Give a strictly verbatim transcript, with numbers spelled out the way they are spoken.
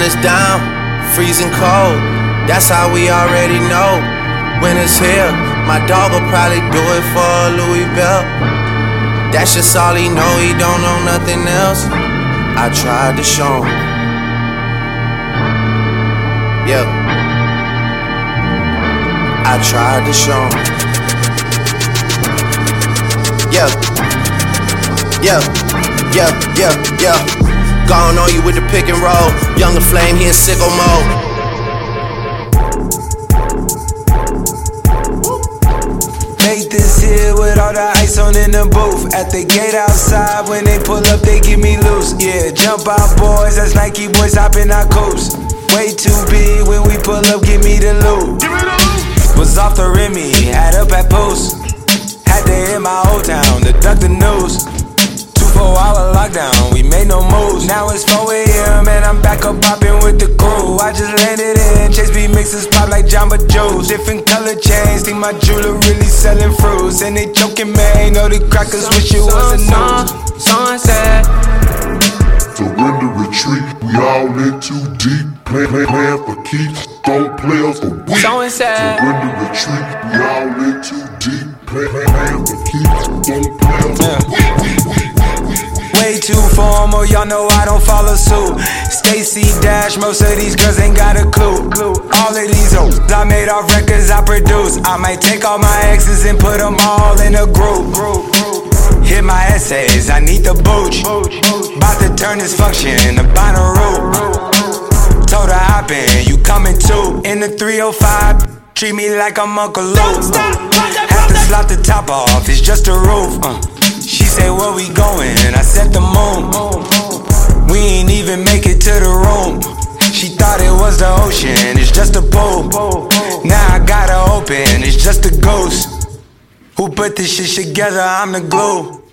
is down, freezing cold. That's how we already know. Winter's here, my dog will probably do it for a Louis belt. That's just all he know, he don't know nothing else. I tried to show him. Yeah, I tried to show him. Yeah, yeah, yeah, yeah, yeah. Gone on you with the pick and roll. Younger flame, he in sicko mode. Make this here with all the ice on in the booth. At the gate outside, when they pull up, they give me loose. Yeah, jump out boys, that's Nike boys hopping our coast. Way too big when we pull up, give me the loot. Was off the Remy, had up at post. Had to hit my old town to duck the news. Four hour lockdown, we made no moves. Now it's four A M and I'm back up popping with the crew. I just landed in, Chase B mixes pop like Jamba Joe's. Different color chains, think my jeweler really selling fruits. And they joking, man, know the crackers wish it was a news. Sunset. Surrender, retreat, we all in too deep. Play, play, playing for keeps, don't play us for weak. Surrender, retreat, we all in too deep. Play, play, playing for keeps, don't play us for weak. Way too formal, y'all know I don't follow suit. Stacy Dash, most of these girls ain't got a clue. All of these hoes I made off records I produce. I might take all my exes and put them all in a group. Hit my essays, I need the booch. About to turn this function into Bonnaroo. Told her hop in, you coming too. In the three oh five, treat me like I'm Uncle Luke. Have to slap the top off, it's just a roof. uh. She said, where we going? I said the moon. We ain't even make it to the room. She thought it was the ocean, it's just a pool. Now I gotta open, it's just a ghost. Who put this shit together? I'm the glue.